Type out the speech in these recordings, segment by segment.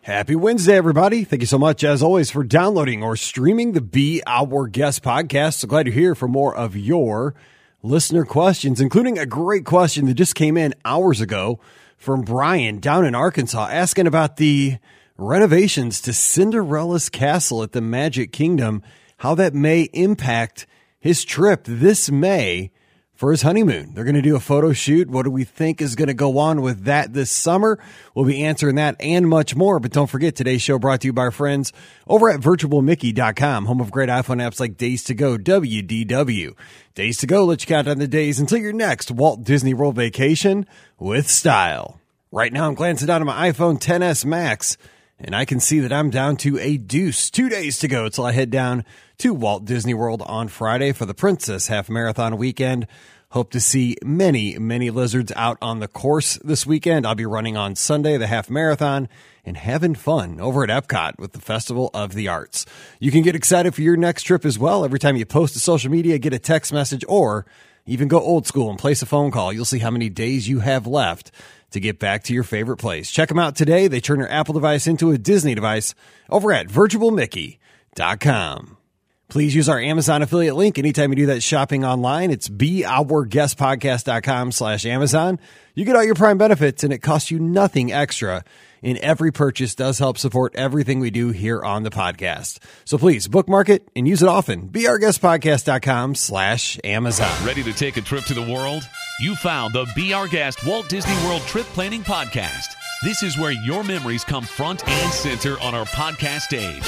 Happy Wednesday, everybody. Thank you so much, as always, for downloading or streaming the Be Our Guest podcast. So glad you're here for more of your listener questions, including a great question that just came in hours ago from Brian down in Arkansas, asking about the renovations to Cinderella's castle at the Magic Kingdom, how that may impact his trip this May for his honeymoon. They're going to do a photo shoot. What do we think is going to go on with that this summer? We'll be answering that and much more. But don't forget, today's show brought to you by our friends over at virtualmickey.com, home of great iPhone apps like Days to Go, WDW. Days to Go let you count down the days until your next Walt Disney World vacation with style. Right now, I'm glancing down at my iPhone XS Max, and I can see that I'm down to a deuce. 2 days to go till I head down to Walt Disney World on Friday for the Princess Half Marathon weekend. Hope to see many, many lizards out on the course this weekend. I'll be running on Sunday, the half marathon, and having fun over at Epcot with the Festival of the Arts. You can get excited for your next trip as well. Every time you post to social media, get a text message, or even go old school and place a phone call. You'll see how many days you have left to get back to your favorite place. Check them out today. They turn your Apple device into a Disney device over at virtualmickey.com. Please use our Amazon affiliate link anytime you do that shopping online. It's beourguestpodcast.com/Amazon. You get all your Prime benefits, and it costs you nothing extra. And every purchase does help support everything we do here on the podcast. So please bookmark it and use it often. beourguestpodcast.com/Amazon. Ready to take a trip to the world? You found the Be Our Guest Walt Disney World Trip Planning Podcast. This is where your memories come front and center on our podcast stage.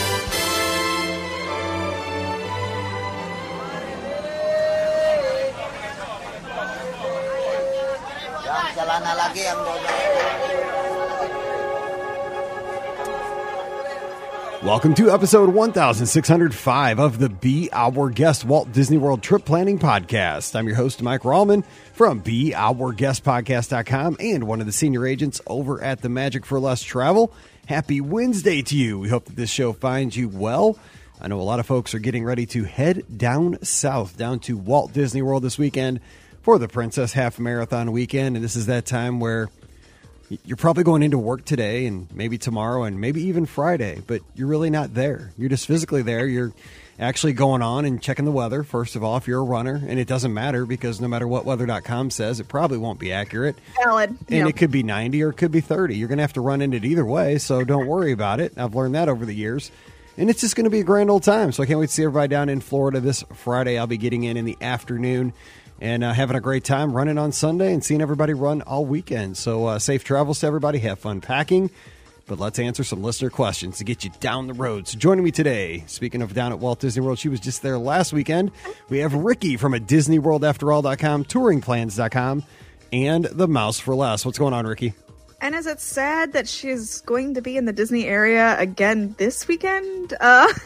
Welcome to episode 1605 of the Be Our Guest Walt Disney World Trip Planning Podcast. I'm your host, Mike Rallman from beourguestpodcast.com and one of the senior agents over at the Magic for Less Travel. Happy Wednesday to you. We hope that this show finds you well. I know a lot of folks are getting ready to head down south, down to Walt Disney World this weekend for the Princess Half Marathon weekend. And this is that time where you're probably going into work today and maybe tomorrow and maybe even Friday, but you're really not there. You're just physically there. You're actually going on and checking the weather, first of all, if you're a runner. And it doesn't matter because no matter what weather.com says, it probably won't be accurate. Valid. And it could be 90 or it could be 30. You're going to have to run in it either way, so don't worry about it. I've learned that over the years. And it's just going to be a grand old time. So I can't wait to see everybody down in Florida this Friday. I'll be getting in the afternoon and having a great time running on Sunday and seeing everybody run all weekend. So safe travels to everybody. Have fun packing. But let's answer some listener questions to get you down the road. So joining me today, speaking of down at Walt Disney World, she was just there last weekend. We have Ricky from a DisneyWorldAfterAll.com, TouringPlans.com, and The Mouse for Less. What's going on, Ricky? And is it sad that she's going to be in the Disney area again this weekend?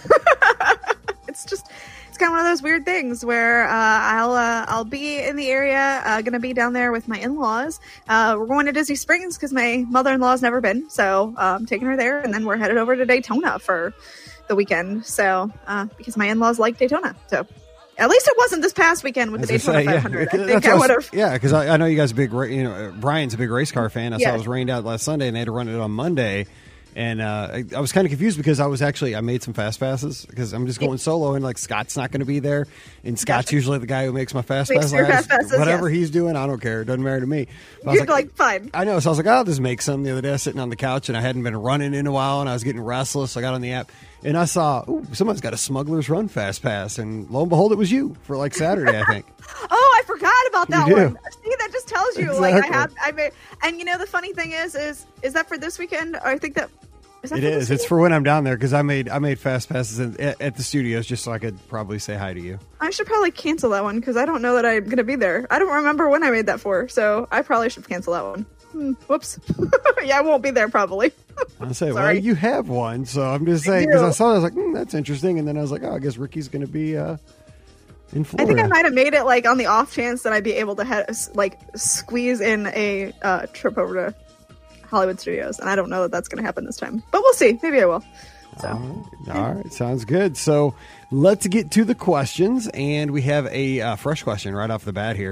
It's kind of one of those weird things where I'll be in the area, gonna be down there with my in-laws. We're going to Disney Springs because my mother-in-law's never been, so I'm taking her there, and then we're headed over to Daytona for the weekend. So because my in-laws like Daytona, so. At least it wasn't this past weekend with the Daytona 500. Yeah. I think I would have. Yeah, because I know you guys are big. Brian's a big race car fan. I saw it was rained out last Sunday, and they had to run it on Monday. And I was kind of confused because I made some fast passes because I'm just going solo, and like Scott's not going to be there, and Scott's usually the guy who makes my fast passes. Whatever he's doing, I don't care. It doesn't matter to me. But You're like fine. I know, so I was like, I'll just make some. The other day, I was sitting on the couch, and I hadn't been running in a while, and I was getting restless. So I got on the app. And I saw, someone's got a Smuggler's Run Fast Pass, and lo and behold, it was you for like Saturday, I think. Oh, I forgot about that one. See, that just tells you, exactly. And you know, the funny thing is that for this weekend? I think that is that. It is. It's for when I'm down there because I made Fast Passes at the studios just so I could probably say hi to you. I should probably cancel that one because I don't know that I'm going to be there. I don't remember when I made that for, so I probably should cancel that one. Whoops. Yeah, I won't be there probably. I'll say, well, you have one, so I'm just saying, because I saw it, I was like, that's interesting, and then I was like, I guess Ricky's going to be in Florida. I think I might have made it like on the off chance that I'd be able to squeeze in a trip over to Hollywood Studios, and I don't know that that's going to happen this time, but we'll see. Maybe I will. So. All right, sounds good. So let's get to the questions, and we have a fresh question right off the bat here.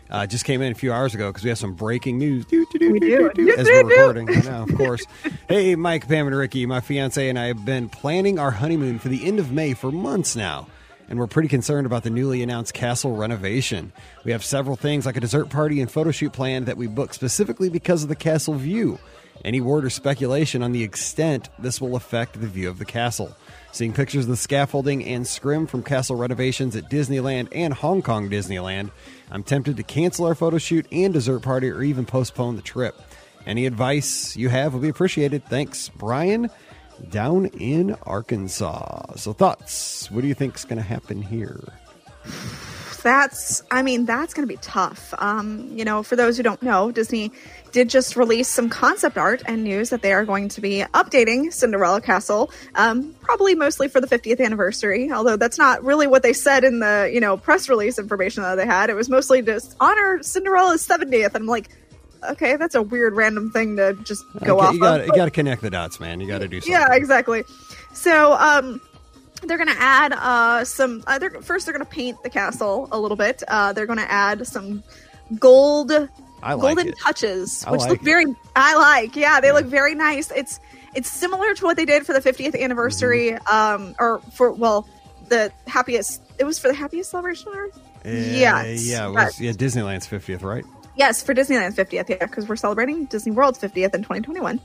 Just came in a few hours ago because we have some breaking news. We do. As we're recording. I know, of course. Hey, Mike, Pam, and Ricky, my fiance and I have been planning our honeymoon for the end of May for months now. And we're pretty concerned about the newly announced castle renovation. We have several things like a dessert party and photo shoot planned that we booked specifically because of the castle view. Any word or speculation on the extent this will affect the view of the castle. Seeing pictures of the scaffolding and scrim from castle renovations at Disneyland and Hong Kong Disneyland, I'm tempted to cancel our photo shoot and dessert party or even postpone the trip. Any advice you have will be appreciated. Thanks, Brian, down in Arkansas. So thoughts, what do you think is going to happen here? That's going to be tough. For those who don't know, Disney did just release some concept art and news that they are going to be updating Cinderella Castle, probably mostly for the 50th anniversary, although that's not really what they said in the, press release information that they had. It was mostly just honor Cinderella's 70th. And I'm like, okay, that's a weird random thing to just go off you got to connect the dots, man. You got to do something. Yeah, exactly. So, they're going to add some. First, they're going to paint the castle a little bit. They're going to add some golden touches, which look very. They look very nice. It's similar to what they did for the 50th anniversary, the happiest. It was for the happiest celebration on Earth. Yes, it was. Yeah, Disneyland's 50th, right? Yes, for Disneyland's 50th. Yeah, because we're celebrating Disney World's 50th in 2021.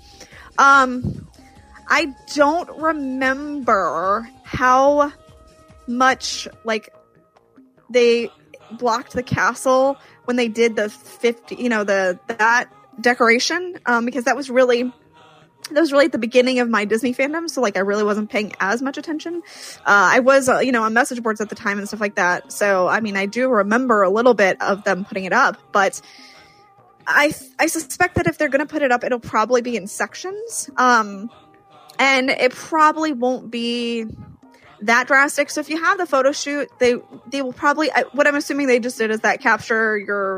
I don't remember how much they blocked the castle when they did the 50, that decoration, because that was really at the beginning of my Disney fandom. So I really wasn't paying as much attention. I was, on message boards at the time and stuff like that. So, I do remember a little bit of them putting it up, but I suspect that if they're going to put it up, it'll probably be in sections. And it probably won't be that drastic. So if you have the photo shoot, they will probably, what I'm assuming they just did is that capture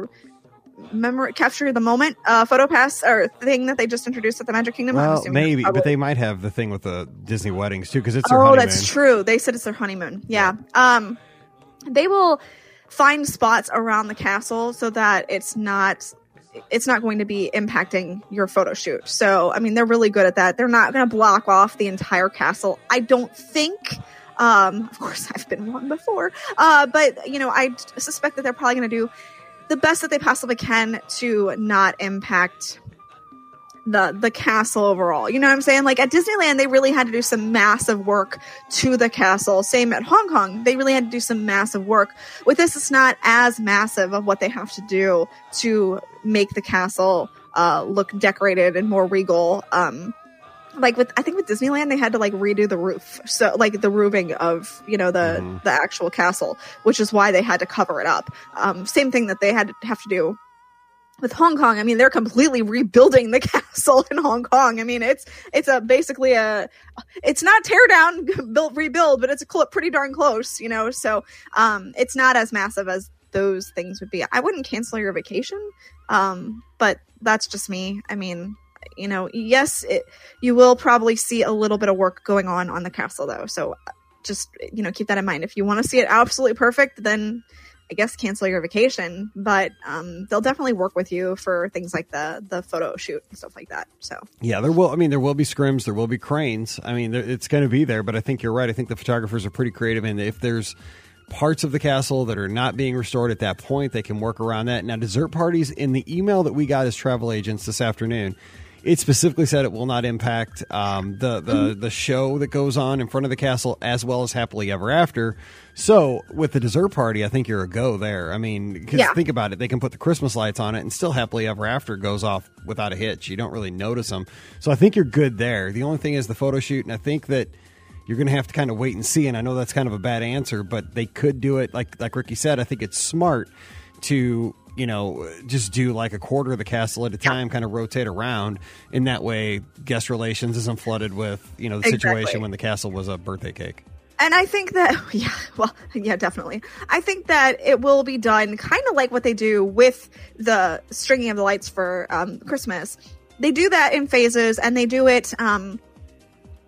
the moment photo pass or thing that they just introduced at the Magic Kingdom. Well, maybe, but they might have the thing with the Disney weddings too, because it's their honeymoon. Oh, that's true. They said it's their honeymoon. Yeah. They will find spots around the castle so that it's not going to be impacting your photo shoot. So, they're really good at that. They're not going to block off the entire castle. I don't think, of course I've been wrong before, but I suspect that they're probably going to do the best that they possibly can to not impact the castle overall. You know what I'm saying? At Disneyland, they really had to do some massive work to the castle. Same at Hong Kong. They really had to do some massive work. With this, it's not as massive of what they have to do to make the castle look decorated and more regal. I think with Disneyland, they had to redo the roof. So the roofing of, the actual castle, which is why they had to cover it up. Same thing that they had to have to do with Hong Kong. They're completely rebuilding the castle in Hong Kong. It's basically it's not tear down, rebuild, but it's pretty darn close, so it's not as massive as those things would be. I wouldn't cancel your vacation. But that's just me. Yes, you will probably see a little bit of work going on the castle though. So just, keep that in mind. If you want to see it absolutely perfect, then I guess cancel your vacation, but they'll definitely work with you for things like the photo shoot and stuff like that. So yeah, there will be scrims, there will be cranes. It's going to be there, but I think you're right. I think the photographers are pretty creative, and if there's parts of the castle that are not being restored at that point, they can work around that. Now, dessert parties, in the email that we got as travel agents this afternoon, it specifically said it will not impact the show that goes on in front of the castle, as well as Happily Ever After. So with the dessert party, I think you're a go there. Think about it. They can put the Christmas lights on it and still Happily Ever After goes off without a hitch. You don't really notice them. So I think you're good there. The only thing is the photo shoot, and I think that you're going to have to kind of wait and see. And I know that's kind of a bad answer, but they could do it. Like Ricky said, I think it's smart to just do a quarter of the castle at a time, kind of rotate around. In that way, guest relations isn't flooded with, the situation when the castle was a birthday cake. And I think that, definitely. I think that it will be done kind of like what they do with the stringing of the lights for Christmas. They do that in phases, and they do it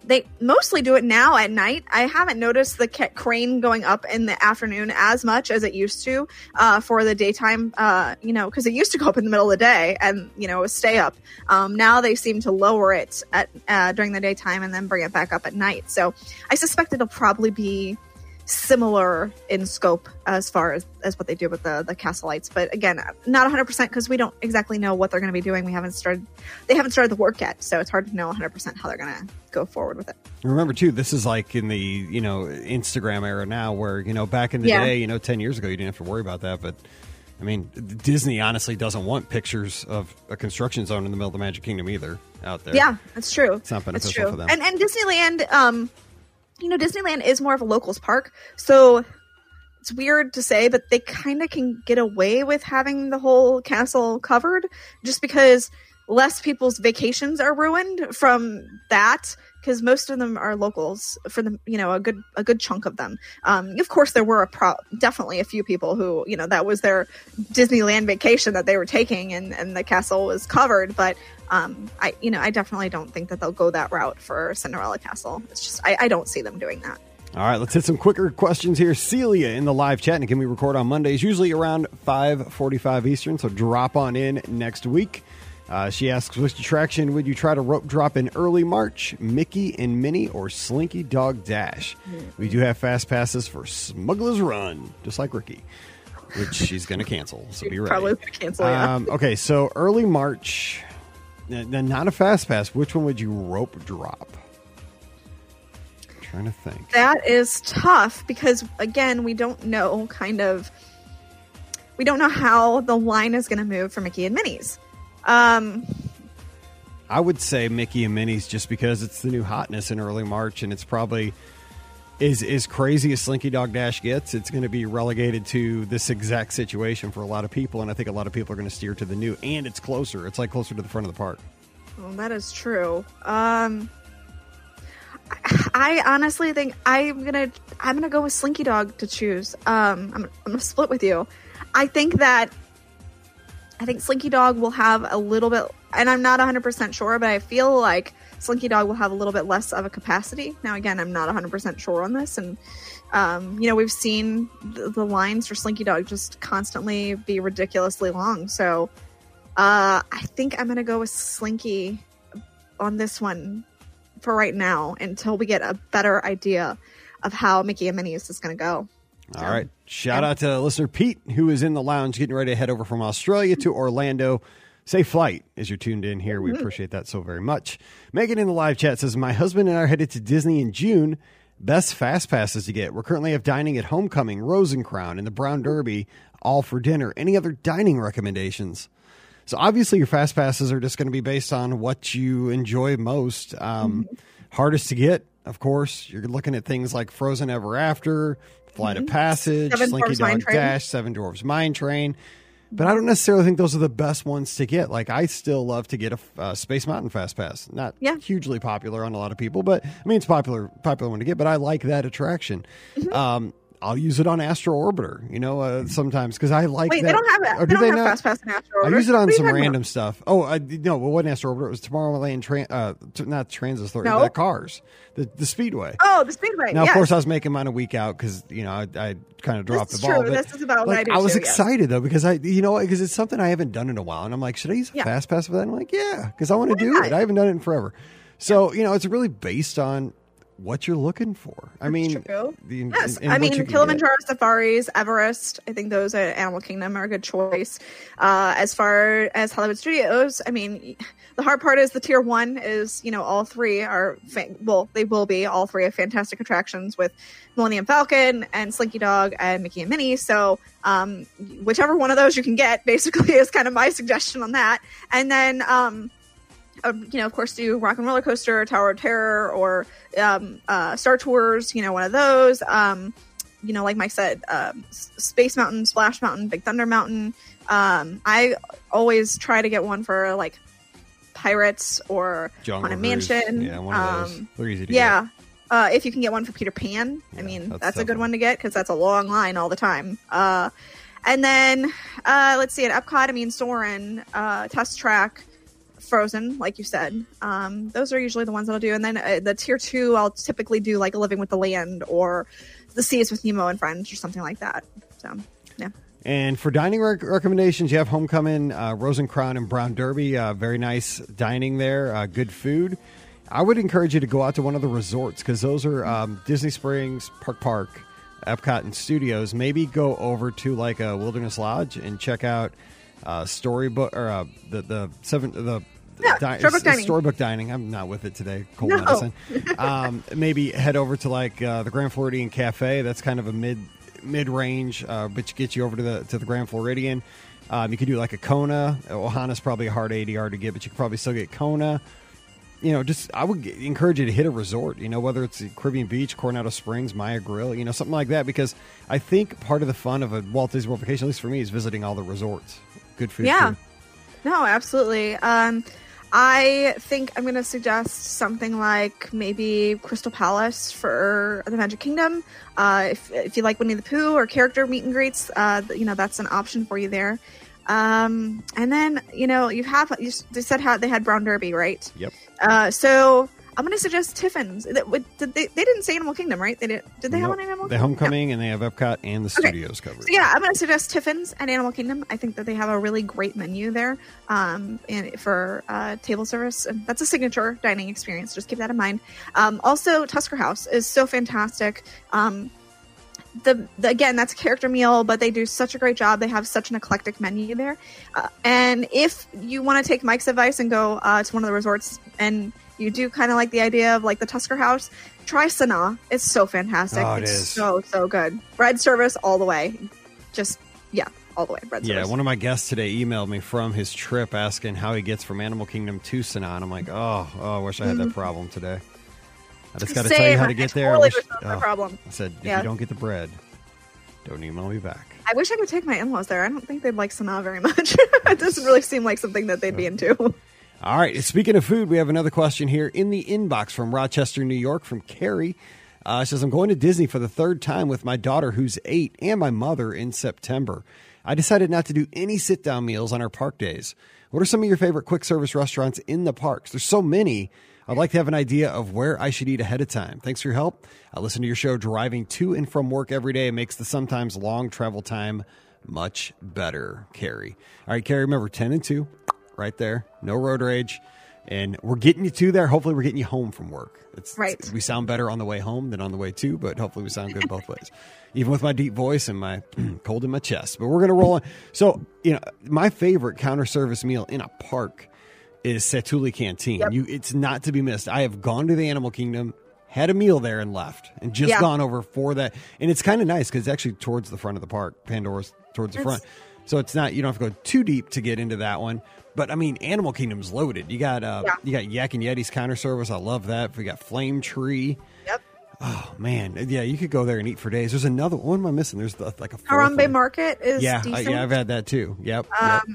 they mostly do it now at night. I haven't noticed the crane going up in the afternoon as much as it used to for the daytime, because it used to go up in the middle of the day and, stay up. Now they seem to lower it during the daytime and then bring it back up at night. So I suspect it'll probably be similar in scope as far as what they do with the castle lights, but again, not 100% because we don't exactly know what they're going to be doing. They haven't started the work yet, so it's hard to know 100% how they're going to go forward with it. Remember too, this is like in the Instagram era now, where back in the day, 10 years ago, you didn't have to worry about that. But I mean, Disney honestly doesn't want pictures of a construction zone in the middle of the Magic Kingdom either out there. Yeah, that's true. It's not beneficial for them. And Disneyland, Disneyland is more of a locals park, so it's weird to say, but they kind of can get away with having the whole castle covered just because less people's vacations are ruined from that, because most of them are locals for the a good chunk of them. Of course, there were definitely a few people who that was their Disneyland vacation that they were taking, and the castle was covered. But I definitely don't think that they'll go that route for Cinderella Castle. It's just I don't see them doing that. All right, let's hit some quicker questions here. Celia in the live chat, and can we record on Mondays, usually around 5:45 Eastern, so drop on in next week. She asks, which attraction would you try to rope drop in early March? Mickey and Minnie or Slinky Dog Dash? We do have fast passes for Smuggler's Run, just like Ricky, which she's going to cancel, so be ready. Probably going to cancel, yeah. Okay, so early March, not a fast pass. Which one would you rope drop? I'm trying to think. That is tough because, again, we don't know how the line is going to move for Mickey and Minnie's. I would say Mickey and Minnie's just because it's the new hotness in early March, and it's probably as crazy as Slinky Dog Dash gets. It's going to be relegated to this exact situation for a lot of people, and I think a lot of people are going to steer to the new, and it's closer. It's like closer to the front of the park. Well, that is true. I honestly think I'm gonna go with Slinky Dog to choose. I'm gonna split with you. I think Slinky Dog will have a little bit, and I'm not 100% sure, but I feel like Slinky Dog will have a little bit less of a capacity. Now, again, I'm not 100% sure on this, and we've seen the lines for Slinky Dog just constantly be ridiculously long. So I think I'm going to go with Slinky on this one for right now until we get a better idea of how Mickey and Minnie's is going to go. All right. Shout out to listener Pete, who is in the lounge getting ready to head over from Australia to Orlando. Safe flight as you're tuned in here. We appreciate that so very much. Megan in the live chat says, my husband and I are headed to Disney in June. Best fast passes to get. We currently have dining at Homecoming, Rosencrown, and the Brown Derby, all for dinner. Any other dining recommendations? So obviously your fast passes are just going to be based on what you enjoy most. Hardest to get, of course, you're looking at things like Frozen Ever After, Flight of Passage, Slinky Dog Dash, Seven Dwarfs Mine Train. But I don't necessarily think those are the best ones to get. Like, I still love to get a Space Mountain Fast Pass. Not hugely popular on a lot of people, but I mean, it's popular one to get, but I like that attraction. I'll use it on Astro Orbiter, sometimes because I like that. Wait, they don't have it. They don't have Fast Pass in Astro Orbiter. I use it on some random stuff. Oh, no, it wasn't Astro Orbiter. It was Tomorrowland, not Transit Authority, the Cars, the Speedway. Oh, the Speedway. Now, of course, I was making mine a week out because, I kind of dropped the ball. True. This is about what I do. I was excited, though, because because it's something I haven't done in a while. And I'm like, should I use a Fast Pass for that? And I'm like, yeah, because I want to do it. I haven't done it in forever. So, it's really based on what you're looking for. I mean, yes. Kilimanjaro Safaris, Everest, I think those at Animal Kingdom are a good choice. As far as Hollywood Studios, I mean, the hard part is the tier 1 is, all three are, they will be all three are fantastic attractions with Millennium Falcon and Slinky Dog and Mickey and Minnie. So, whichever one of those you can get basically is kind of my suggestion on that. And then, of course, do Rock and Roller Coaster, Tower of Terror, or Star Tours, one of those. Like Mike said, Space Mountain, Splash Mountain, Big Thunder Mountain. I always try to get one for, like, Pirates or Haunted Mansion. Yeah, one of those. They're easy to get. If you can get one for Peter Pan, that's a good one to get because that's a long line all the time. And then, let's see, at Epcot, Soarin', Test Track, Frozen, like you said. Those are usually the ones that I'll do. And then the tier 2, I'll typically do like Living with the Land or The Seas with Nemo and Friends or something like that. So, yeah. And for dining recommendations, you have Homecoming, Rosencrown, and Brown Derby. Very nice dining there. Good food. I would encourage you to go out to one of the resorts because those are Disney Springs, Park, Epcot, and Studios. Maybe go over to like a Wilderness Lodge and check out Storybook or Storybook Dining. I'm not with it today. Cold medicine. Maybe head over to like the Grand Floridian Cafe. That's kind of a mid-range, but gets you over to the Grand Floridian. You could do like a Kona. Ohana's probably a hard ADR to get, but you could probably still get Kona. I would encourage you to hit a resort, whether it's Caribbean Beach, Coronado Springs, Maya Grill, something like that, because I think part of the fun of a Walt Disney World vacation, at least for me, is visiting all the resorts. Good food. Yeah. Too. No, absolutely. I think I'm going to suggest something like maybe Crystal Palace for the Magic Kingdom. If you like Winnie the Pooh or character meet and greets, that's an option for you there. And then, they said how they had Brown Derby, right? Yep. So I'm going to suggest Tiffin's. They didn't say Animal Kingdom, right? Did they have an Animal Kingdom? They Homecoming and they have Epcot and the Studios covered. So yeah, I'm going to suggest Tiffin's and Animal Kingdom. I think that they have a really great menu there and for table service. And that's a signature dining experience. Just keep that in mind. Also, Tusker House is so fantastic. Again, that's a character meal, but they do such a great job. They have such an eclectic menu there. And if you want to take Mike's advice and go to one of the resorts and you do kind of like the idea of like the Tusker House, try Sanaa. It's so fantastic. Oh, it's is. so good. Bread service all the way. All the way. Bread service. Yeah, one of my guests today emailed me from his trip asking how he gets from Animal Kingdom to Sanaa. And I'm like, I wish I had that problem today. I just got to tell you how to get there. Problem. I said, if you don't get the bread, don't email me back. I wish I could take my in-laws there. I don't think they'd like Sanaa very much. It doesn't really seem like something that they'd be into. All right. Speaking of food, we have another question here in the inbox from Rochester, New York, from Carrie. She says, I'm going to Disney for the third time with my daughter, who's 8, and my mother in September. I decided not to do any sit-down meals on our park days. What are some of your favorite quick service restaurants in the parks? There's so many. I'd like to have an idea of where I should eat ahead of time. Thanks for your help. I listen to your show driving to and from work every day. It makes the sometimes long travel time much better, Carrie. All right, Carrie, remember 10 and 2 right there. No road rage. And we're getting you to there. Hopefully, we're getting you home from work. We sound better on the way home than on the way to, but hopefully we sound good both ways. Even with my deep voice and my cold in my chest. But we're going to roll on. So, my favorite counter service meal in a park is Satu'li Canteen. Yep. It's not to be missed. I have gone to the Animal Kingdom, had a meal there and left, and just gone over for that. And it's kind of nice because it's actually towards the front of the park. Pandora's towards the front. So it's not, you don't have to go too deep to get into that one. But I mean, Animal Kingdom's loaded. You got Yak and Yeti's counter service. I love that. We got Flame Tree. Yep. Oh man, yeah, you could go there and eat for days. There's another one. Am I missing? There's like a Harambe Market is decent. I've had that too. Yep.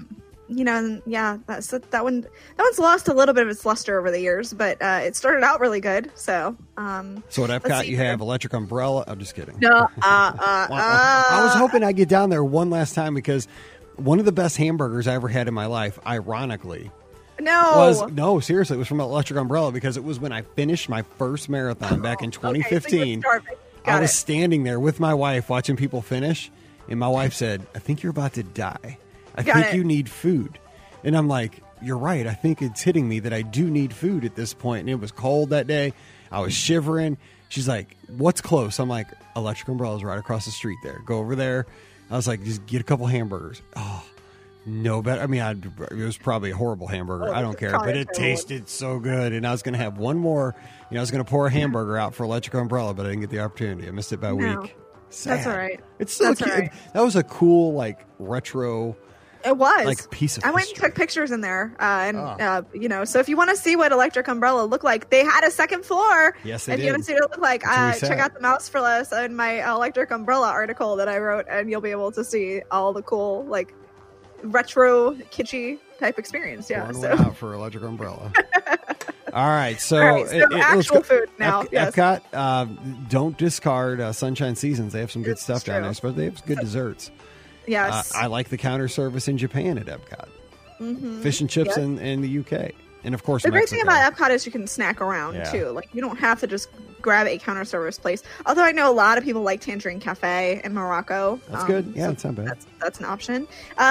That one's lost a little bit of its luster over the years, but it started out really good. So at Epcot you have Electric Umbrella. I'm just kidding. No, I was hoping I'd get down there one last time because one of the best hamburgers I ever had in my life, ironically, seriously, it was from Electric Umbrella because it was when I finished my first marathon back in 2015. I was standing there with my wife watching people finish, and my wife said, "I think you're about to die. I think you need food." And I'm like, "You're right. I think it's hitting me that I do need food at this point." And it was cold that day. I was shivering. She's like, "What's close?" I'm like, "Electric Umbrella's right across the street there. Go over there." I was like, "Just get a couple hamburgers." Oh, no better. I mean, it was probably a horrible hamburger. I don't care, but it tasted so good. And I was going to have one more. I was going to pour a hamburger out for Electric Umbrella, but I didn't get the opportunity. I missed it by a week. Sad. That's all right. It's so cute. Right. That was a cool, retro. It was piece of. I went and took pictures in there, So if you want to see what Electric Umbrella looked like, they had a second floor. Yes, they did. If you want to see what it looked like, check out the Mouse for Less in my Electric Umbrella article that I wrote, and you'll be able to see all the cool, retro, kitschy type experience. Yeah, out for Electric Umbrella. All right, so actual food now. Epcot, don't discard Sunshine Seasons. They have some good stuff down there, especially they have good desserts. Yes. I like the counter service in Japan at Epcot. fish and chips Yep. in the UK. And of course, The great thing Mexico. about Epcot is you can snack around Yeah. too. Like you don't have to just grab a counter service place. Although I know a lot of people like Tangerine Cafe in Morocco. That's good. Yeah, so that's not bad. That's an option.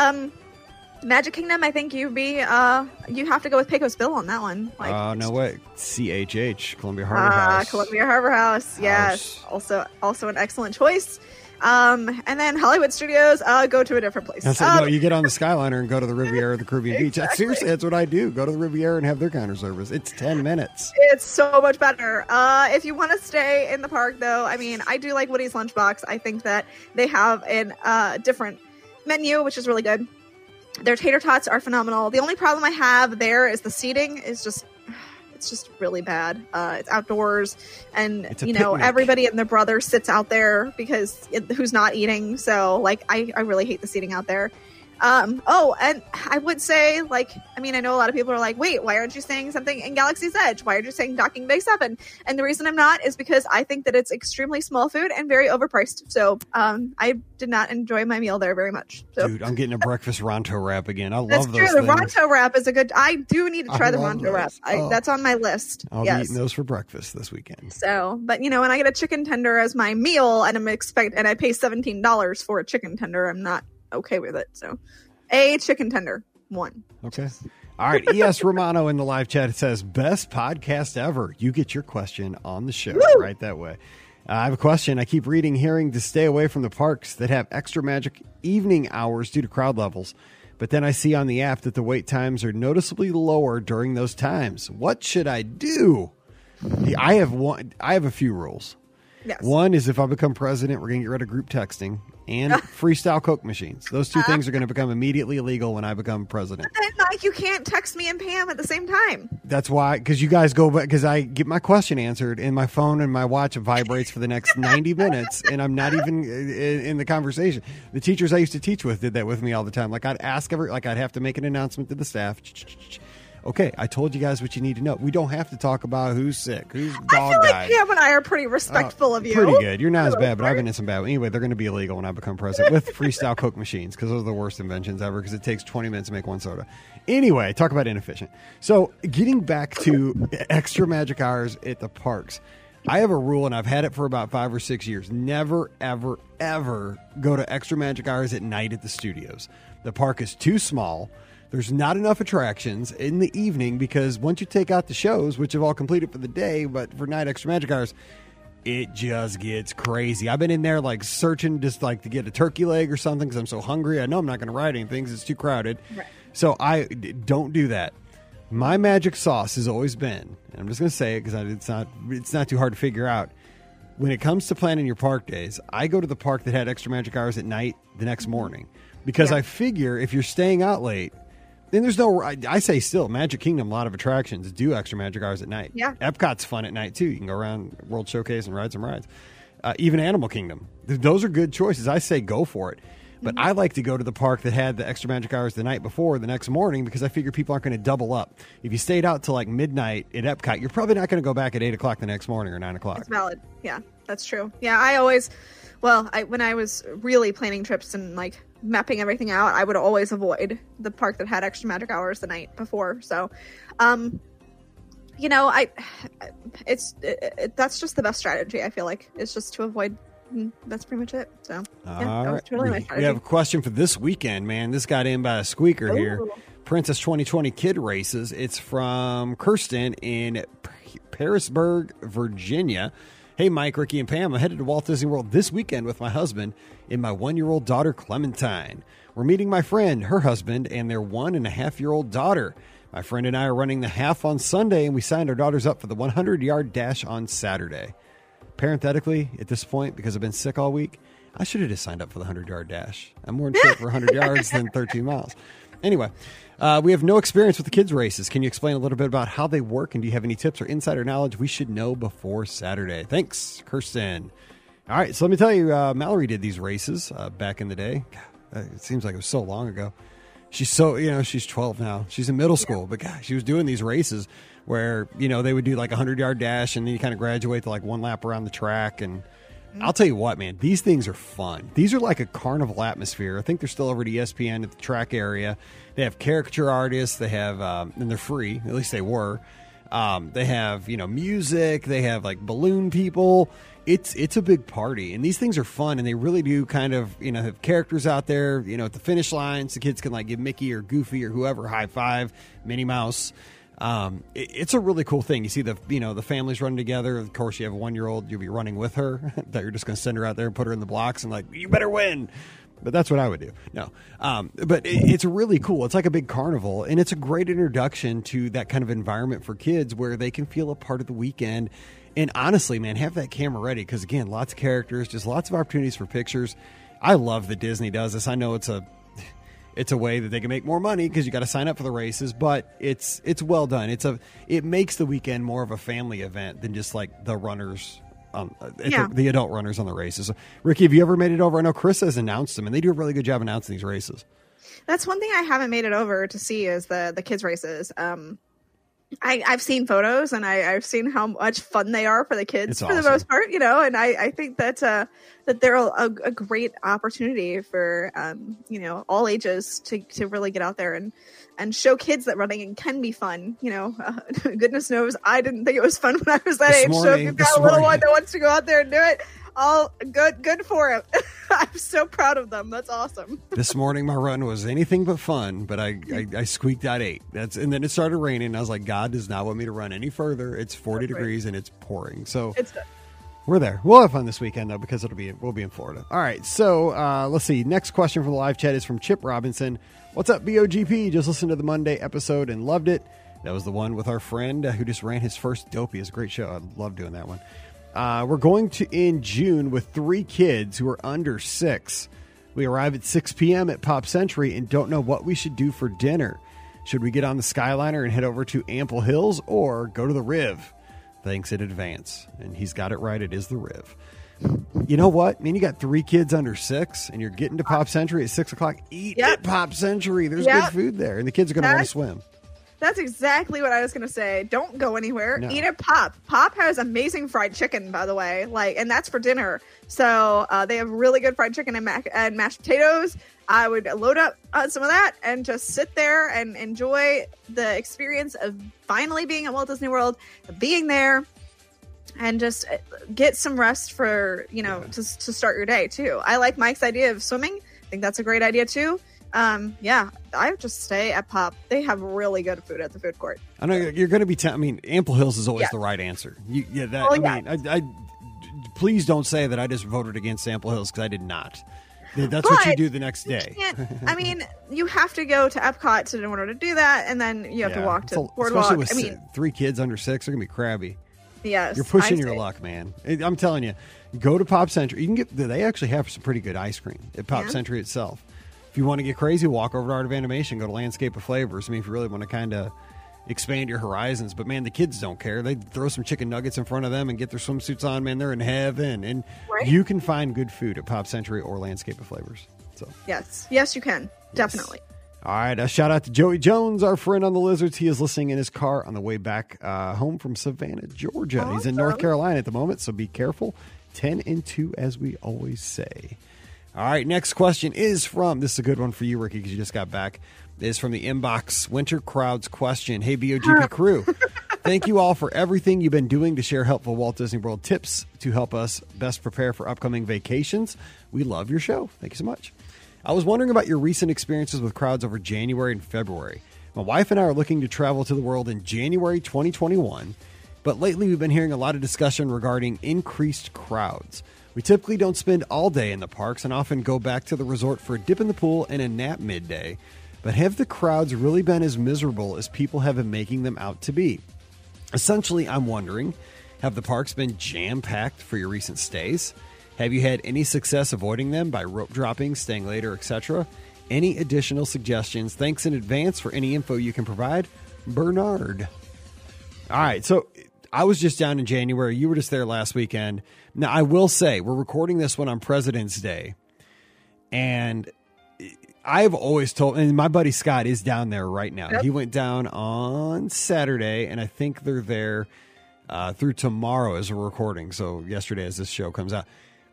Magic Kingdom, I think you have to go with Pecos Bill on that one. Like, No way. CHH, Columbia Harbor House. Columbia Harbor House. Yes, also an excellent choice. And then Hollywood Studios, go to a different place. That's no, you get on the Skyliner and go to the Riviera or the Caribbean Beach. Exactly. Seriously, that's what I do. Go to the Riviera and have their counter service. It's 10 minutes. It's so much better. If you want to stay in the park, though, I mean, I do like Woody's Lunchbox. I think that they have a different menu, which is really good. Their tater tots are phenomenal. The only problem I have there is the seating is just really bad. It's outdoors, and It's a you know picnic. everybody and their brother sits out there who's not eating. So like I really hate the seating out there. And I would say, like, I mean, I know a lot of people are like, wait, why aren't you saying something in Galaxy's Edge? Why aren't you saying Docking Bay 7? And the reason I'm not is because I think that it's extremely small food and very overpriced. So I did not enjoy my meal there very much. So Dude, I'm getting a breakfast Ronto wrap again. I that's love true. those The things. Ronto wrap is a good. I do need to try I the love Ronto wrap. those. Oh. That's on my list. I'll be yes. eating those for breakfast this weekend. So, but you know, when I get a chicken tender as my meal, and I pay $17 for a chicken tender, I'm not okay with it. So, a chicken tender, one. Okay. All right. ES Romano in the live chat says, best podcast ever. You get your question on the show right that way. I have a question. I keep hearing to stay away from the parks that have extra magic evening hours due to crowd levels. But then I see on the app that the wait times are noticeably lower during those times. What should I do? I have a few rules. Yes. One is if I become president, we're going to get rid of group texting and freestyle Coke machines. Those two things are going to become immediately illegal when I become president. And Mike, you can't text me and Pam at the same time. That's why, because you guys go back, because I get my question answered and my phone and my watch vibrates for the next 90 minutes and I'm not even in the conversation. The teachers I used to teach with did that with me all the time. Like I'd I'd have to make an announcement to the staff. Okay, I told you guys what you need to know. We don't have to talk about who's sick, who's dog I feel like died. Pam and I are pretty respectful of you. Pretty good. You're not as bad, but I've been in some bad. Anyway, they're going to be illegal when I become president with freestyle Coke machines because those are the worst inventions ever because it takes 20 minutes to make one soda. Anyway, talk about inefficient. So getting back to extra magic hours at the parks, I have a rule, and I've had it for about 5 or 6 years. Never, ever, ever go to extra magic hours at night at the studios. The park is too small. There's not enough attractions in the evening because once you take out the shows, which have all completed for the day, but for night extra magic hours, it just gets crazy. I've been in there like searching just like to get a turkey leg or something because I'm so hungry. I know I'm not going to ride anything because it's too crowded. Right. So I don't do that. My magic sauce has always been, and I'm just going to say it because it's not too hard to figure out. When it comes to planning your park days, I go to the park that had extra magic hours at night the next morning because I figure if you're staying out late, then there's no, I say still, Magic Kingdom, a lot of attractions do extra magic hours at night. Yeah. Epcot's fun at night, too. You can go around World Showcase and ride some rides. Even Animal Kingdom. Those are good choices. I say go for it. But I like to go to the park that had the extra magic hours the night before, the next morning, because I figure people aren't going to double up. If you stayed out till like midnight at Epcot, you're probably not going to go back at 8 o'clock the next morning or 9 o'clock. It's valid. Yeah, that's true. Yeah, when I was really planning trips and like mapping everything out, I would always avoid the park that had extra magic hours the night before. So, you know, that's just the best strategy. I feel like it's just to avoid. That's pretty much it. So, yeah, that was totally my strategy. We have a question for this weekend, man. This got in by a squeaker here. Princess 2020 Kid Races. It's from Kirsten in Parisburg, Virginia. Hey, Mike, Ricky, and Pam, I'm headed to Walt Disney World this weekend with my husband and my 1-year-old daughter, Clementine. We're meeting my friend, her husband, and their 1.5-year-old daughter. My friend and I are running the half on Sunday, and we signed our daughters up for the 100-yard dash on Saturday. Parenthetically, at this point, because I've been sick all week, I should have just signed up for the 100-yard dash. I'm more in shape for 100 yards than 13 miles. Anyway, we have no experience with the kids' races. Can you explain a little bit about how they work, and do you have any tips or insider knowledge we should know before Saturday? Thanks, Kirsten. All right, so let me tell you, Mallory did these races back in the day. God, it seems like it was so long ago. She's she's 12 now. She's in middle school, but gosh, she was doing these races where, they would do like a 100-yard dash, and then you kind of graduate to like one lap around the track, and I'll tell you what, man, these things are fun. These are like a carnival atmosphere. I think they're still over at ESPN at the track area. They have caricature artists. They have, and they're free. At least they were. They have, music. They have like balloon people. It's a big party, and these things are fun, and they really do kind of, have characters out there, at the finish lines. The kids can like give Mickey or Goofy or whoever a high five, Minnie Mouse. It's a really cool thing. You see the families running together. Of course, you have a 1-year-old, you'll be running with her, that you're just going to send her out there and put her in the blocks and like, you better win. But that's what I would do. No. But it's really cool. It's like a big carnival, and it's a great introduction to that kind of environment for kids where they can feel a part of the weekend. And honestly, man, have that camera ready because, again, lots of characters, just lots of opportunities for pictures. I love that Disney does this. I know it's a way that they can make more money because you got to sign up for the races, but it's well done. It makes the weekend more of a family event than just like the runners, the adult runners on the races. So, Ricky, have you ever made it over? I know Chris has announced them, and they do a really good job announcing these races. That's one thing I haven't made it over to see is the kids races. I've seen photos and I've seen how much fun they are for the kids it's for awesome. the most part, and I think that they're a great opportunity for, all ages to really get out there and show kids that running can be fun. Goodness knows I didn't think it was fun when I was that age. So if you've got a little one that wants to go out there and do it, all good for him. I'm so proud of them. That's awesome. This morning, my run was anything but fun, but I squeaked out 8. And then it started raining. I was like, God does not want me to run any further. It's 40 degrees and it's pouring. So we're there. We'll have fun this weekend though, because we'll be in Florida. All right. So let's see. Next question from the live chat is from Chip Robinson. What's up, BOGP? Just listened to the Monday episode and loved it. That was the one with our friend who just ran his first Dopey. It's a great show. I love doing that one. We're going to in June with 3 kids who are under 6. We arrive at 6 p.m. at Pop Century and don't know what we should do for dinner. Should we get on the Skyliner and head over to Ample Hills or go to the Riv? Thanks in advance. And he's got it right. It is the Riv. You know what? I mean, you got 3 kids under 6 and you're getting to Pop Century at 6 o'clock. Eat at Pop Century. There's good food there. And the kids are going to want to swim. That's exactly what I was going to say. Don't go anywhere. No. Eat at Pop. Pop has amazing fried chicken, by the way. And that's for dinner. So they have really good fried chicken and mashed potatoes. I would load up some of that and just sit there and enjoy the experience of finally being at Walt Disney World, being there, and just get some rest for, to start your day, too. I like Mike's idea of swimming. I think that's a great idea, too. I would just stay at Pop. They have really good food at the food court. I know you're going to be. Ample Hills is always the right answer. Please don't say that I just voted against Ample Hills because I did not. That's what you do the next day. You have to go to Epcot in order to do that, and then you have to walk to the boardwalk. Especially with 3 kids under 6, they're going to be crabby. Yes, you're pushing your luck, man. I'm telling you, go to Pop Century. You can get. They actually have some pretty good ice cream at Pop Century itself. If you want to get crazy, walk over to Art of Animation, go to Landscape of Flavors. If you really want to kind of expand your horizons. But, man, the kids don't care. They throw some chicken nuggets in front of them and get their swimsuits on. Man, they're in heaven. And you can find good food at Pop Century or Landscape of Flavors. So Yes, you can. Definitely. All right. A shout out to Joey Jones, our friend on the Lizards. He is listening in his car on the way back home from Savannah, Georgia. Awesome. He's in North Carolina at the moment, so be careful. 10 and 2, as we always say. All right, next question is from, this is a good one for you, Ricky, because you just got back, is from the inbox, Winter Crowds question. Hey, BOGP crew, thank you all for everything you've been doing to share helpful Walt Disney World tips to help us best prepare for upcoming vacations. We love your show. Thank you so much. I was wondering about your recent experiences with crowds over January and February. My wife and I are looking to travel to the world in January 2021, but lately we've been hearing a lot of discussion regarding increased crowds. We typically don't spend all day in the parks and often go back to the resort for a dip in the pool and a nap midday. But have the crowds really been as miserable as people have been making them out to be? Essentially, I'm wondering, have the parks been jam-packed for your recent stays? Have you had any success avoiding them by rope dropping, staying later, etc.? Any additional suggestions? Thanks in advance for any info you can provide. Bernard. All right, so I was just down in January. You were just there last weekend. Now, I will say, we're recording this one on President's Day, and I've always told, and my buddy Scott is down there right now. Yep. He went down on Saturday, and I think they're there through tomorrow as we're recording, so yesterday as this show comes out.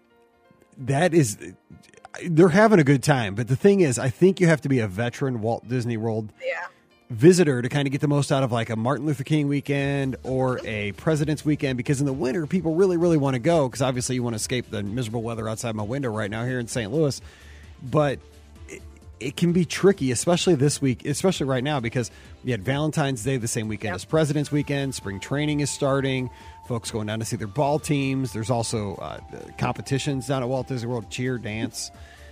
they're having a good time. But the thing is, I think you have to be a veteran Walt Disney World visitor to kind of get the most out of like a Martin Luther King weekend or a President's weekend, because in the winter, people really, really want to go because obviously you want to escape the miserable weather outside my window right now here in St. Louis. But it can be tricky, especially this week, especially right now, because we had Valentine's Day the same weekend as President's weekend. Spring training is starting. Folks going down to see their ball teams. There's also competitions down at Walt Disney World, cheer, dance.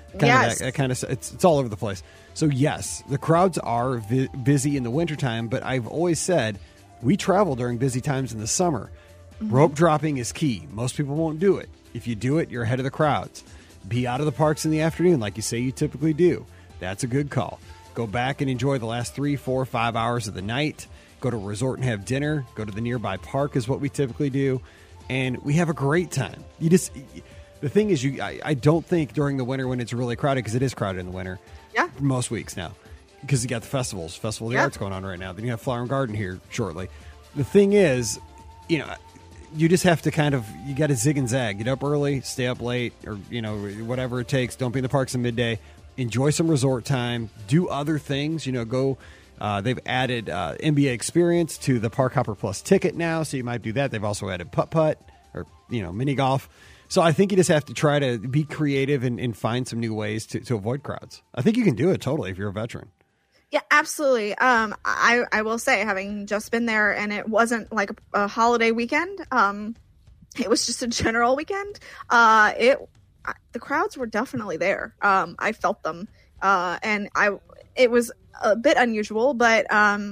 It's all over the place. So yes, the crowds are busy in the wintertime, but I've always said we travel during busy times in the summer. Rope dropping is key. Most people won't do it. If you do it, you're ahead of the crowds. Be out of the parks in the afternoon like you say you typically do. That's a good call. Go back and enjoy the last 3, 4, 5 hours of the night. Go to a resort and have dinner. Go to the nearby park is what we typically do. And we have a great time. The thing is, I don't think during the winter when it's really crowded, because it is crowded in the winter. Yeah. Most weeks now. Because you got the festivals. Festival of the Arts going on right now. Then you have Flower and Garden here shortly. The thing is, you just have to you got to zig and zag. Get up early, stay up late, or, whatever it takes. Don't be in the parks at midday. Enjoy some resort time. Do other things. Go. They've added NBA Experience to the Park Hopper Plus ticket now, so you might do that. They've also added putt-putt or, mini golf. So I think you just have to try to be creative and find some new ways to avoid crowds. I think you can do it totally if you're a veteran. Yeah, absolutely. I will say, having just been there, and it wasn't like a holiday weekend. It was just a general weekend. The crowds were definitely there. I felt them, and it was a bit unusual, but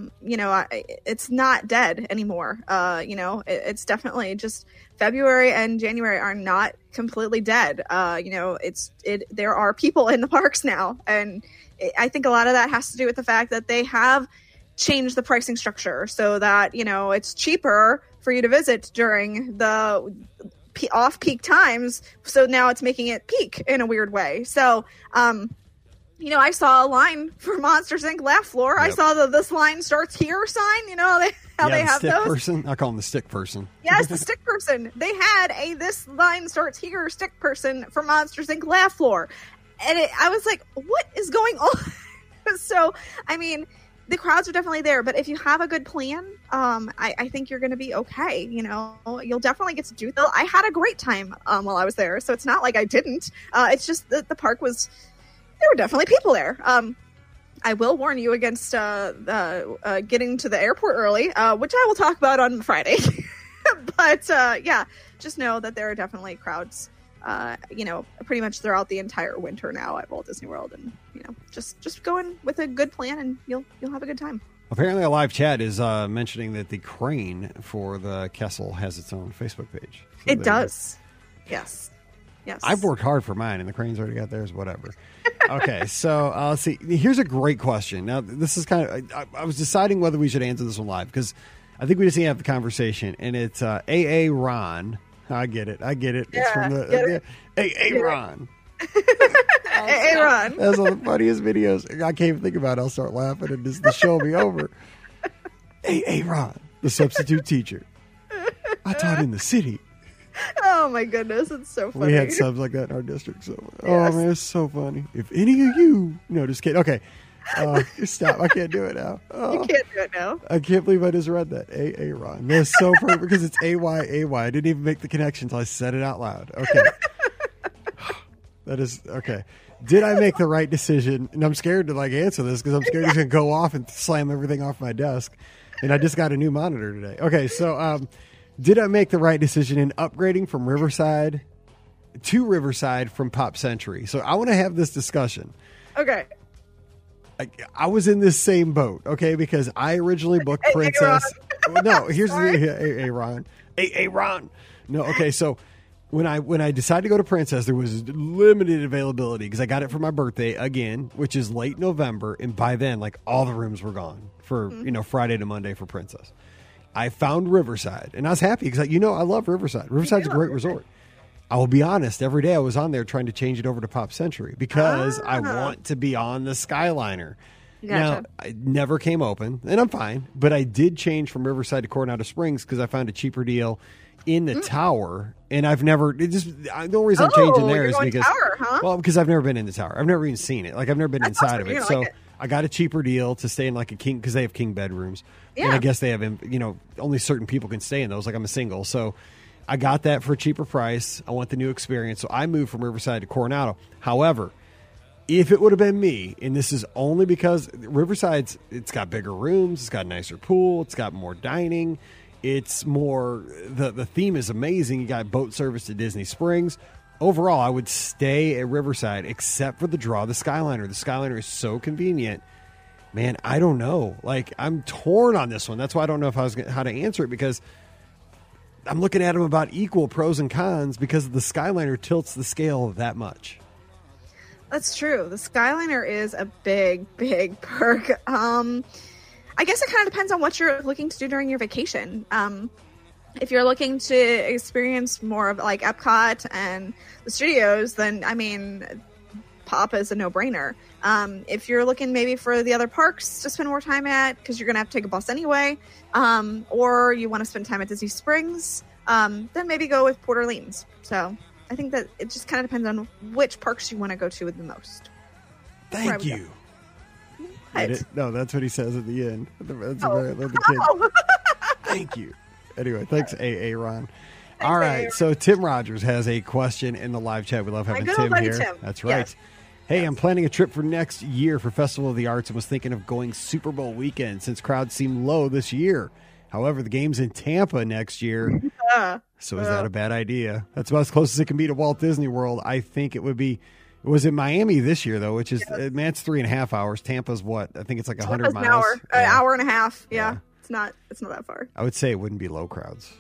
it's not dead anymore. It's definitely just February and January are not completely dead. There are people in the parks now, and I think a lot of that has to do with the fact that they have changed the pricing structure so that it's cheaper for you to visit during the off-peak times. So now it's making it peak in a weird way. So, I saw a line for Monsters Inc. Laugh Floor. Yep. I saw this line starts here sign. They have stick those. Person. I call him the stick person. Yes, the stick person. They had this line starts here stick person for Monsters Inc. Laugh Floor. And I was like, what is going on? So, the crowds are definitely there, but if you have a good plan, I think you're going to be okay. You'll definitely get to do that. I had a great time while I was there, so it's not like I didn't. It's just that the park there were definitely people there. I will warn you against getting to the airport early, which I will talk about on Friday. But just know that there are definitely crowds, pretty much throughout the entire winter now at Walt Disney World, and just go in with a good plan, and you'll have a good time. Apparently, a live chat is mentioning that the crane for the Kessel has its own Facebook page. So it does. Yes. I've worked hard for mine, and the crane's already got theirs. Whatever. Okay, so let's see. Here's a great question. Now, this is I was deciding whether we should answer this one live, because I think we just need to have the conversation. And it's AA Ron. I get it. It's from the AA Ron. AA Ron. That's one of the funniest videos. I can't even think about it. I'll start laughing, and the show will be over. AA Ron, the substitute teacher. I taught in the city. Oh my goodness, it's so funny. We had subs like that in our district. So, yes. Oh man, it's so funny. If any of you, no, just kidding. Okay, stop. I can't do it now. You can't do it now. I can't believe I just read that. AA Ron. That's so perfect because it's AYAY. I didn't even make the connection until I said it out loud. Okay, that is okay. Did I make the right decision? And I'm scared to answer this because I'm scared he's gonna go off and slam everything off my desk. And I just got a new monitor today. Okay, so did I make the right decision in upgrading from Riverside to Riverside from Pop Century? So I want to have this discussion. Okay. I was in this same boat, okay, because I originally booked Princess. No, here's the Ron. Ron. No, okay, so when I decided to go to Princess, there was limited availability because I got it for my birthday again, which is late November, and by then, all the rooms were gone for Friday to Monday for Princess. I found Riverside, and I was happy because I love Riverside. Riverside's a great resort. I will be honest, every day I was on there trying to change it over to Pop Century because I want to be on the Skyliner. Gotcha. Now, I never came open, and I'm fine, but I did change from Riverside to Coronado Springs because I found a cheaper deal in the tower, and I've never. The only reason I'm changing there is because tower, huh? Well, because I've never been in the tower. I've never even seen it. Like I've never been inside of it. So I got a cheaper deal to stay in like a king because they have king bedrooms. Yeah. And I guess they have, only certain people can stay in those. Like I'm a single, so I got that for a cheaper price. I want the new experience, so I moved from Riverside to Coronado. However, if it would have been me, and this is only because Riverside's, it's got bigger rooms, it's got a nicer pool, it's got more dining, it's more, the theme is amazing. You got boat service to Disney Springs. Overall, I would stay at Riverside except for the draw of the Skyliner. The Skyliner is so convenient. Man, I don't know. Like, I'm torn on this one. That's why I don't know how to answer it, because I'm looking at them about equal pros and cons because the Skyliner tilts the scale that much. That's true. The Skyliner is a big, big perk. I guess it kind of depends on what you're looking to do during your vacation. If you're looking to experience more of like Epcot and the studios, then, I mean, Pop is a no-brainer. If you're looking maybe for the other parks to spend more time at, because you're going to have to take a bus anyway, or you want to spend time at Disney Springs, then maybe go with Port Orleans. So I think that it just kind of depends on which parks you want to go to the most. Thank you. No, that's what he says at the end. Thank you. Anyway, thanks, Aaron. All right, so Tim Rogers has a question in the live chat. We love having Tim here. Tim. That's right. Yes. Hey, I'm planning a trip for next year for Festival of the Arts and was thinking of going Super Bowl weekend since crowds seem low this year. However, the game's in Tampa next year. So is that a bad idea? That's about as close as it can be to Walt Disney World. I think it would be. It was in Miami this year, though, which is, man, it's 3.5 hours. Tampa's what? I think it's like 100 miles. An hour and a half. Yeah. It's not that far. I would say it wouldn't be low crowds.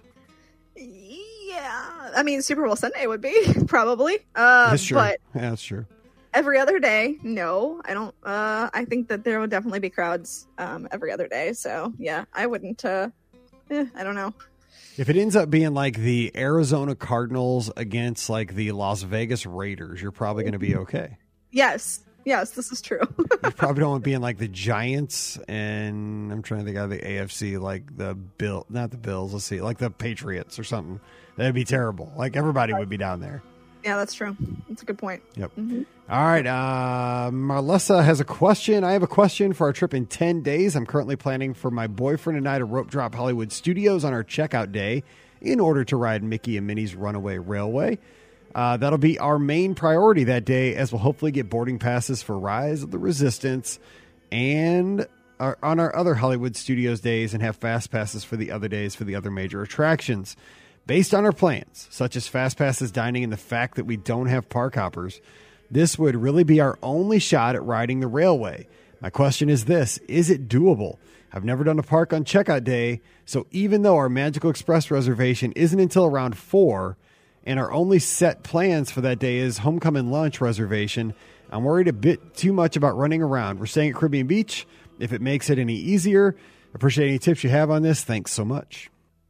Yeah. I mean, Super Bowl Sunday would be, probably. That's true. But yeah, that's true. Every other day, no. I don't. I think that there would definitely be crowds every other day. So, yeah, I wouldn't. I don't know. If it ends up being like the Arizona Cardinals against like the Las Vegas Raiders, you're probably going to be okay. Yes, this is true. You probably don't want to be in like the Giants, and I'm trying to think of the AFC, like not the Bills, let's see, like the Patriots or something. That'd be terrible. Like everybody would be down there. Yeah, that's true. That's a good point. Yep. Mm-hmm. All right. Marlessa has a question. I have a question for our trip in 10 days. I'm currently planning for my boyfriend and I to rope drop Hollywood Studios on our checkout day in order to ride Mickey and Minnie's Runaway Railway. That'll be our main priority that day, as we'll hopefully get boarding passes for Rise of the Resistance and on our other Hollywood Studios days, and have fast passes for the other days for the other major attractions. Based on our plans, such as fast passes, dining, and the fact that we don't have park hoppers, this would really be our only shot at riding the railway. My question is this: is it doable? I've never done a park on checkout day, so even though our Magical Express reservation isn't until around 4, and our only set plans for that day is homecoming lunch reservation, I'm worried a bit too much about running around. We're staying at Caribbean Beach. If it makes it any easier, appreciate any tips you have on this. Thanks so much.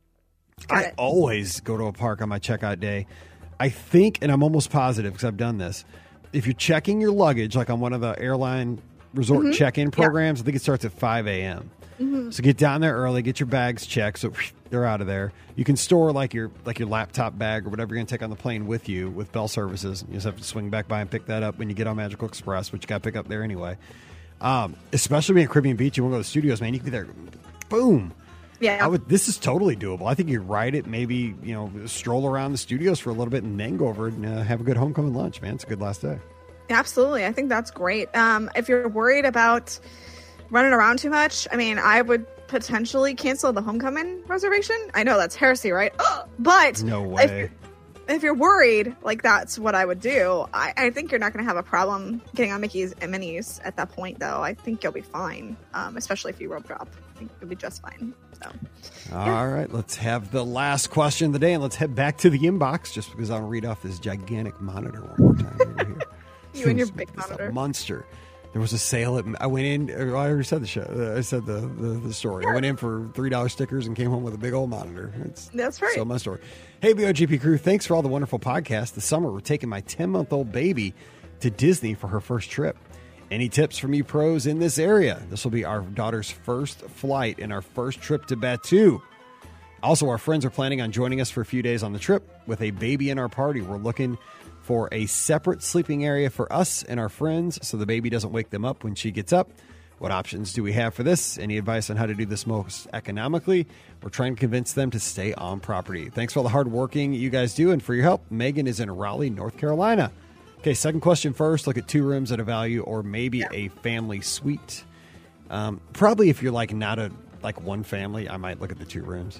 I always go to a park on my checkout day. I think, and I'm almost positive because I've done this, if you're checking your luggage, like on one of the airline resort check-in programs, I think it starts at 5 a.m. So get down there early, get your bags checked, so they're out of there. You can store like your laptop bag or whatever you're going to take on the plane with you with Bell Services. You just have to swing back by and pick that up when you get on Magical Express, which you got to pick up there anyway. Especially being at Caribbean Beach, you want to go to the studios, man. You can be there, boom. Yeah, this is totally doable. I think you ride it, maybe stroll around the studios for a little bit, and then go over and have a good homecoming lunch. Man, it's a good last day. Absolutely, I think that's great. If you're worried about running around too much, I mean, I would potentially cancel the homecoming reservation. I know that's heresy, right? But no way. If you're worried, like that's what I would do. I think you're not going to have a problem getting on Mickey's and Minnie's at that point, though. I think you'll be fine, especially if you rope drop. I think you'll be just fine. So, All right, let's have the last question of the day, and let's head back to the inbox just because I'll read off this gigantic monitor one more time over here. You and your big monitor. A monster. There was a sale I went in. I already said the show. I said the story. I went in for $3 stickers and came home with a big old monitor. That's right. So my story. Hey, BOGP crew, thanks for all the wonderful podcasts. This summer, we're taking my 10-month-old baby to Disney for her first trip. Any tips from you pros in this area? This will be our daughter's first flight and our first trip to Batu. Also, our friends are planning on joining us for a few days on the trip with a baby in our party. We're looking for a separate sleeping area for us and our friends so the baby doesn't wake them up when she gets up. What options do we have for this? Any advice on how to do this most economically? We're trying to convince them to stay on property. Thanks for all the hard working you guys do and for your help. Megan is in Raleigh, North Carolina. Okay, second question first. Look at 2 rooms at a value or maybe a family suite. Probably if you're like not a one family, I might look at the 2 rooms.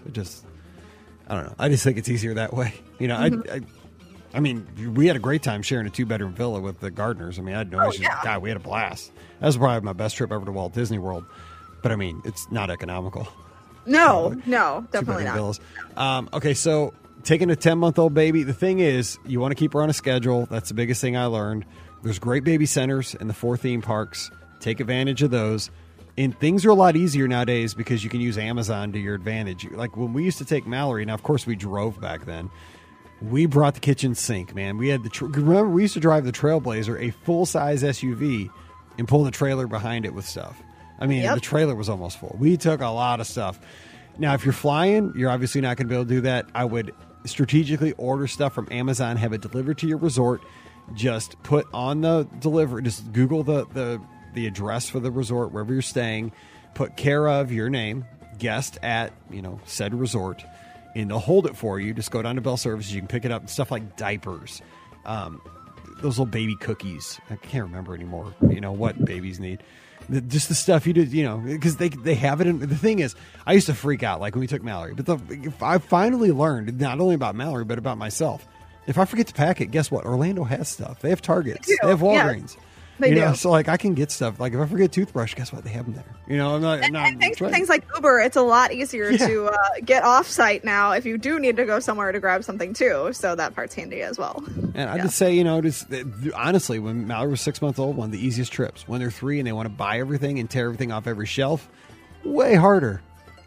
I don't know. I just think it's easier that way. You know, I mean, we had a great time sharing a 2-bedroom villa with the Gardners. I mean, I had no issues. Yeah. God, we had a blast. That was probably my best trip ever to Walt Disney World. But I mean, it's not economical. No, definitely 2-bedroom not. villas. Okay, so taking a 10-month-old baby, the thing is, you want to keep her on a schedule. That's the biggest thing I learned. There's great baby centers in the 4 theme parks. Take advantage of those. And things are a lot easier nowadays because you can use Amazon to your advantage. Like when we used to take Mallory, now of course we drove back then. We brought the kitchen sink, man. We had remember we used to drive the Trailblazer, a full-size SUV, and pull the trailer behind it with stuff. I mean, the trailer was almost full. We took a lot of stuff. Now, if you're flying, you're obviously not going to be able to do that. I would strategically order stuff from Amazon, have it delivered to your resort. Just put on the delivery, just Google the address for the resort, wherever you're staying, put care of your name, guest at, said resort, and they'll hold it for you. Just go down to Bell Services. You can pick it up. Stuff like diapers, those little baby cookies. I can't remember anymore, what babies need. Just the stuff you did, because they have it. The thing is, I used to freak out like when we took Mallory. But I finally learned not only about Mallory, but about myself. If I forget to pack it, guess what? Orlando has stuff. They have Targets. They have Walgreens. Yeah. They do. So like I can get stuff. Like if I forget a toothbrush, guess what? They have them there. And things like Uber, it's a lot easier to get off site now if you do need to go somewhere to grab something too. So that part's handy as well. And I just say, honestly, when Mallory was 6 months old, one of the easiest trips. When they're 3 and they want to buy everything and tear everything off every shelf, way harder.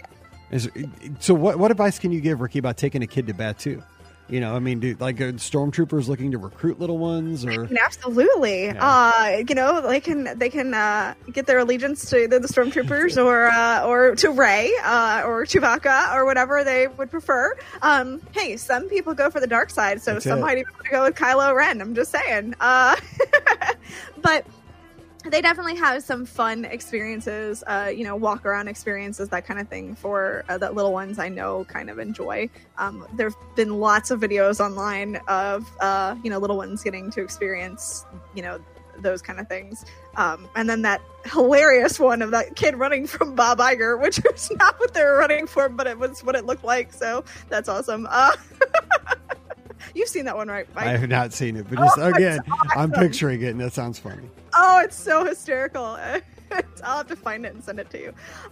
So what advice can you give, Ricky, about taking a kid to bat too? Do stormtroopers looking to recruit little ones, or absolutely, yeah. They can get their allegiance to the stormtroopers, or to Rey, or Chewbacca, or whatever they would prefer. Hey, some people go for the dark side, so some might even want to go with Kylo Ren. I'm just saying, but. They definitely have some fun experiences, walk around experiences, that kind of thing for that little ones I know kind of enjoy. There have been lots of videos online of, little ones getting to experience, those kind of things. And then that hilarious one of that kid running from Bob Iger, which was not what they were running for, but it was what it looked like. So that's awesome. You've seen that one, right, Mike? I have not seen it, but just again, I'm picturing it, and that sounds funny. Oh, it's so hysterical. I'll have to find it and send it to you.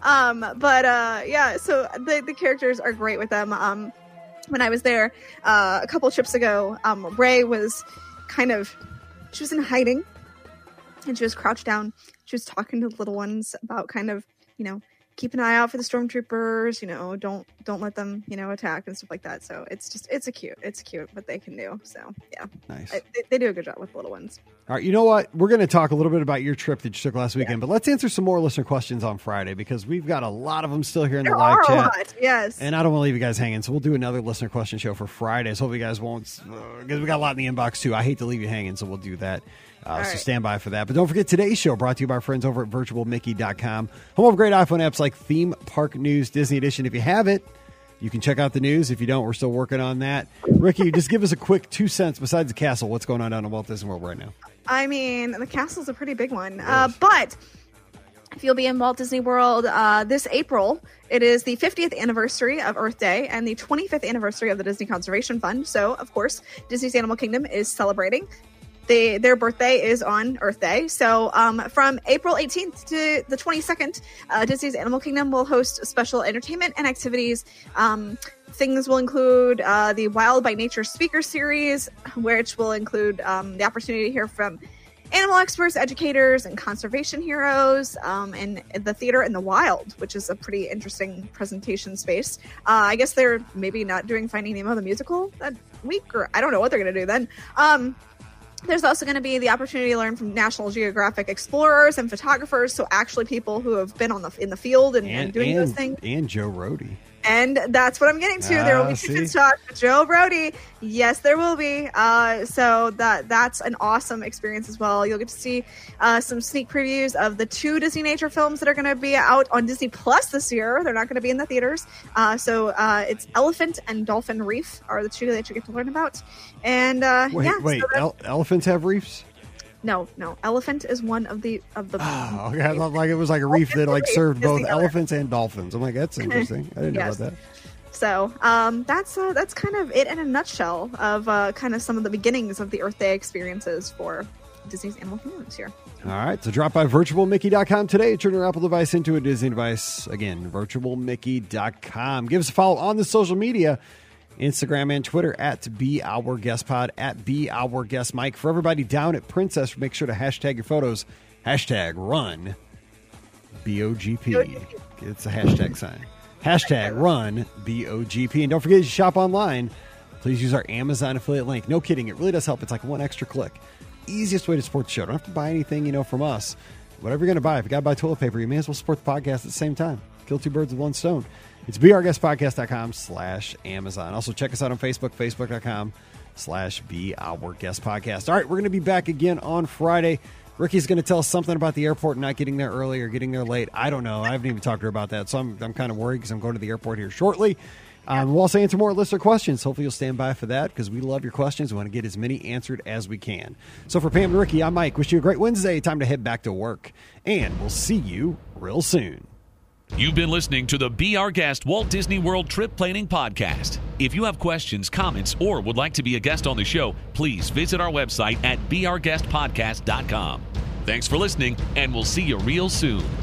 So the characters are great with them. When I was there a couple trips ago, Rey was she was in hiding, and she was crouched down. She was talking to the little ones about keep an eye out for the stormtroopers, don't let them, attack and stuff like that. So it's cute what they can do. So yeah, nice. They do a good job with little ones. All right. You know what? We're going to talk a little bit about your trip that you took last weekend, but let's answer some more listener questions on Friday because we've got a lot of them still here in the live chat. Yes. And I don't want to leave you guys hanging. So we'll do another listener question show for Friday. So hope you guys won't, because we got a lot in the inbox too. I hate to leave you hanging. So we'll do that. So stand by for that. But don't forget today's show brought to you by our friends over at virtualmickey.com. Home of great iPhone apps like Theme Park News, Disney Edition. If you have it, you can check out the news. If you don't, we're still working on that. Ricky, just give us a quick 2 cents besides the castle. What's going on down in Walt Disney World right now? I mean, the castle's a pretty big one. But if you'll be in Walt Disney World this April, it is the 50th anniversary of Earth Day and the 25th anniversary of the Disney Conservation Fund. So, of course, Disney's Animal Kingdom is celebrating. Their birthday is on Earth Day. So from April 18th to the 22nd, Disney's Animal Kingdom will host special entertainment and activities. Things will include the Wild by Nature speaker series, which will include the opportunity to hear from animal experts, educators, and conservation heroes, and the theater in the wild, which is a pretty interesting presentation space. I guess they're maybe not doing Finding Nemo the musical that week, or I don't know what they're going to do then. There's also going to be the opportunity to learn from National Geographic explorers and photographers, so actually people who have been in the field and doing those things. And Joe Rohde. And that's what I'm getting to. There will be tickets talk with Joe Brody. Yes, there will be. So that's an awesome experience as well. You'll get to see some sneak previews of the 2 Disney nature films that are going to be out on Disney Plus this year. They're not going to be in the theaters. So it's Elephant and Dolphin Reef are the 2 that you get to learn about. And wait, elephants have reefs? No. Elephant is one of the. Oh, okay. I thought like it was like a reef that like served both elephants and dolphins. I'm like, that's interesting. I didn't know about that. So that's kind of it in a nutshell of kind of some of the beginnings of the Earth Day experiences for Disney's Animal Kingdom this year. All right, so drop by virtualmickey.com today. Turn your Apple device into a Disney device. Again, virtualmickey.com. Give us a follow on the social media. Instagram and Twitter at BeOurGuestPod, at BeOurGuestMike. For everybody down at Princess, make sure to hashtag your photos. Hashtag run BOGP. It's a hashtag sign. Hashtag run BOGP. And don't forget to shop online. Please use our Amazon affiliate link. No kidding. It really does help. It's like one extra click. Easiest way to support the show. Don't have to buy anything, from us. Whatever you're going to buy. If you got to buy toilet paper, you may as well support the podcast at the same time. Kill 2 birds with 1 stone. It's beourguestpodcast.com/Amazon. Also, check us out on Facebook, facebook.com/beourguestpodcast. All right, we're going to be back again on Friday. Ricky's going to tell us something about the airport not getting there early or getting there late. I don't know. I haven't even talked to her about that, so I'm kind of worried because I'm going to the airport here shortly. We'll also answer more listener questions. Hopefully you'll stand by for that because we love your questions. We want to get as many answered as we can. So for Pam and Ricky, I'm Mike. Wish you a great Wednesday. Time to head back to work. And we'll see you real soon. You've been listening to the Be Our Guest Walt Disney World Trip Planning Podcast. If you have questions, comments, or would like to be a guest on the show, please visit our website at beourguestpodcast.com. Thanks for listening, and we'll see you real soon.